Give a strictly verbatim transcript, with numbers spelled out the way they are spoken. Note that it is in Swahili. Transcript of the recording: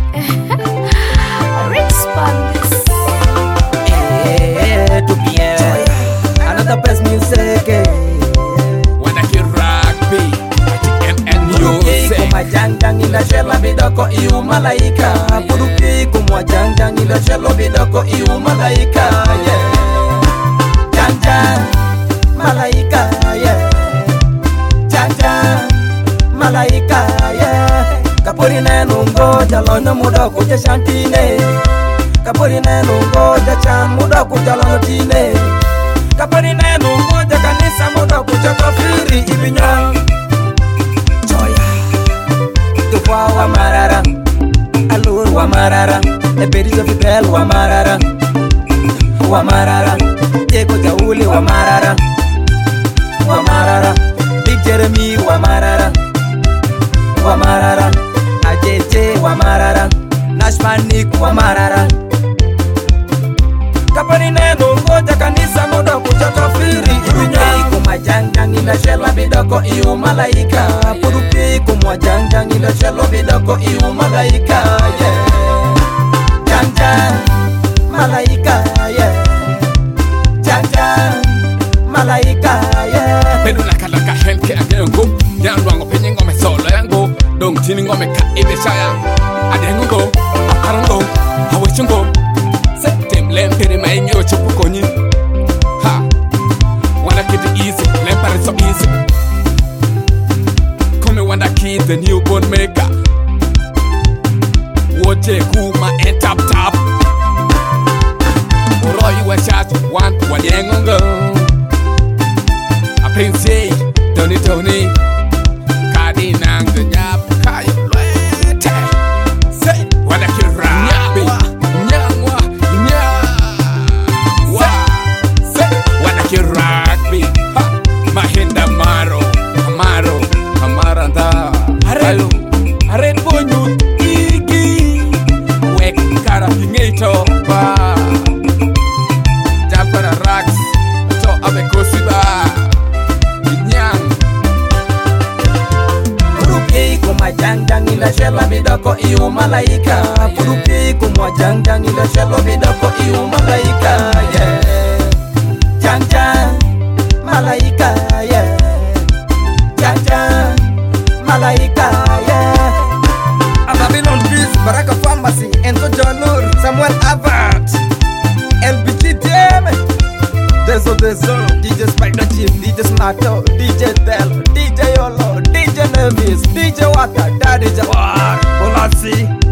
Respond. Eh, to be another best music. When I hear rugby, M N music. Kuma jang-jang ila shela bidoko iu malaika. Purupi kuma jang-jang ila shela bidoko iu malaika. Yeah, jang-jang malaika. Yeah, jang-jang malaika. Yeah, kapuri nenungo jalono muda kuja shantine. Kapuri nenungo jachan muda kuja lono tine. Kapuri nenungo jakanisa muda kuja kafiri ibinyang. Tukwa wa marara, alur wa marara, eberizo fidel wa marara, wa marara, Diego Jauli wa marara, wa marara, Big Jeremy wa marara, wa marara, Ajeje wa marara, Nashmanik wa marara. Kapari neno ngoja kanisa muda kuja kafiri ibinyang. Kuma jang-jang ila shela bidoko iu malaika. Purupi kuma jang-jang ila shela bidoko iu malaika. Yeah, jang-jang malaika. Yeah, jang-jang malaika. Yeah, Pero na kalaka henke agengo. Yandu ango penyengo me solo yango. Dong tini ngo me ka ibe shaya. Adengo go, aparango, hawechungo. Setem lempere mainyo chupukonyi. Ha, wanna keep it easy, lempere so easy. Come wanna keep the newborn maker. Wote kuma and tap tap. Roy wa chat one one yengo. A prince, Tony Tony. Kadi nang the nyap kayo lete. Say wanna keep rugby. Nyangwa, nyangwa. Say wanna keep rugby. Ha, Mahinda Maro, Amaro, Amaranda. Arelo, aren bonyu igi. Wek kara pingeto ba. Japara rax, to abe kosiba. Nyang. purupi kuma jang-jang ila shela bidoko iu malaika. Purupi kuma jang-jang ila shela bidoko iu malaika. Yeah, jang-jang malaika. Yeah, jang-jang malaika. Yeah, a Babylon Beats, Baraka Pharmacy, Enzo Janur, Samuel Avat, L B G D M, Deso Deso, D J Spider Chip, D J Smarto, D J Del, D J Yolo, D J Nevis, D J Wata, Daddy Jawar, Olasi.